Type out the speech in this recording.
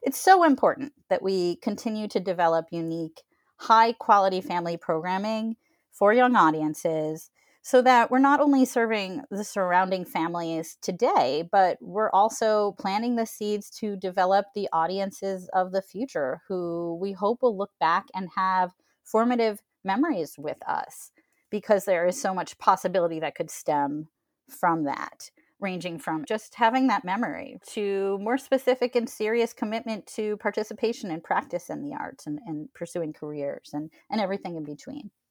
It's so important that we continue to develop unique, high quality family programming for young audiences so that we're not only serving the surrounding families today, but we're also planting the seeds to develop the audiences of the future who we hope will look back and have formative memories with us, because there is so much possibility that could stem from that, ranging from just having that memory to more specific and serious commitment to participation and practice in the arts and pursuing careers and everything in between.